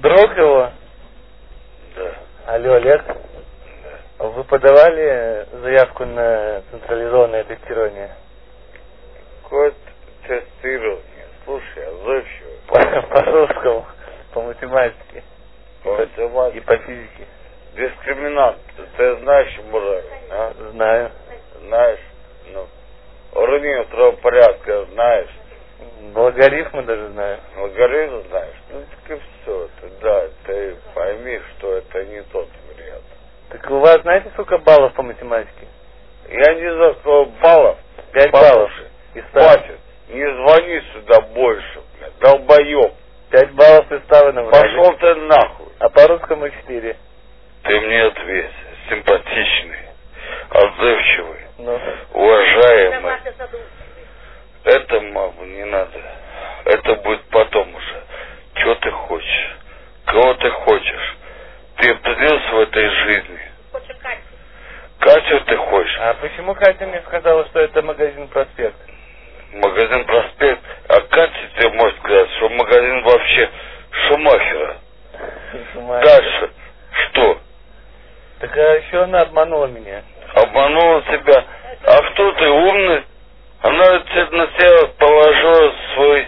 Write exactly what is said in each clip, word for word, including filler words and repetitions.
Друг его? Да. Алло, Олег? Да. Вы подавали заявку на централизованное тестирование? Код тестирование. Слушай, отзывчивый. По, по русскому, по математике. По математике. И по физике. Дискриминант. Ты знаешь, Мурай, а? Знаю. Знаешь? Ну. Уравнение второго порядка знаешь? Логарифмы даже знаю. Логарифм знаешь? Ну так и все. Ты, да, ты пойми, что это не тот вариант. Так у вас знаете, сколько баллов по математике? Я не знаю, сколько баллов. Пять баллов. И хватит. Не звони сюда больше, блядь. Долбоеб. Пять баллов из ста вы набрали. Пошел ты нахуй. А по русскому четыре. Ты мне ответь. Симпатичный, отзывчивый, ну. уважаемый. Это, маму, не надо. Это будет потом уже. Чего ты хочешь? Кого ты хочешь? Ты определился в этой жизни. Катю ты хочешь? А почему Катя мне сказала, что это магазин «Проспект»? Магазин «Проспект». А Катя тебе может сказать, что магазин вообще Шумахера. Шумахера. Дальше. Что? Так а еще она обманула меня. Обманула тебя. А кто ты, умный? Она на тебя положила свой...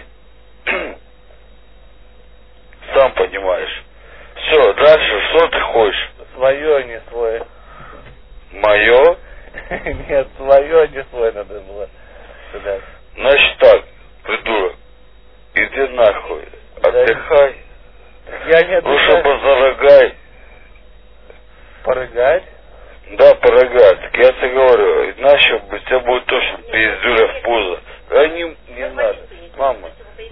Сам понимаешь. Все, дальше, что ты хочешь? Свое, а не свое. Мое? Нет, свое, а не свой надо было. Сюда. Значит так, придурок. Иди нахуй. Отдыхай. Я не отдыхаю. Лучше позарыгай. Порыгать? Да, порыгать. Так я тебе говорю, иначе у тебя будет точно пиздюля в пузо. А не, не надо. Мама.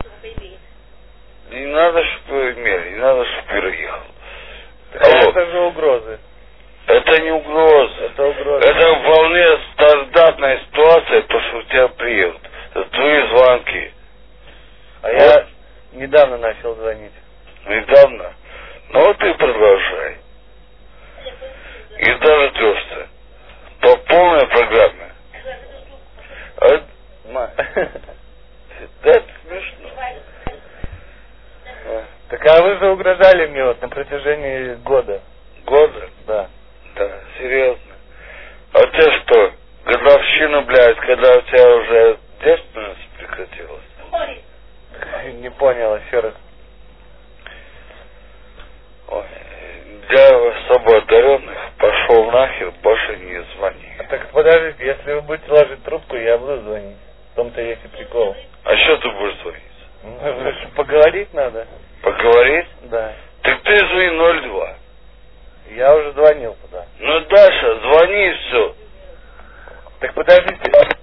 Не надо, чтобы имели, не надо, чтобы переехал. Алло. Это же угрозы. Это не угроза. Это угроза. Это вполне стандартная ситуация, то, что у тебя приедут. Это твои звонки. А вот. Я недавно начал звонить. Недавно? Ну вот и продолжай. И дождешься. По полной программе. А, ма. Да, это смешно. Так а вы же угрожали мне вот на протяжении года. Года? Да. Да, серьезно. А у тебя что, годовщина, блядь, когда у тебя уже девственность прекратилась? Не понял, еще раз. Ой, для особо одаренных пошел нахер, больше не звони. А так подождите, если вы будете ложить трубку, я буду звонить. В том-то есть и прикол. А что ты будешь звонить? Ну, поговорить надо. Поговорить? Да. Так ты звони ноль два. Я уже звонил туда. Ну, Даша, звони и все. Так подождите.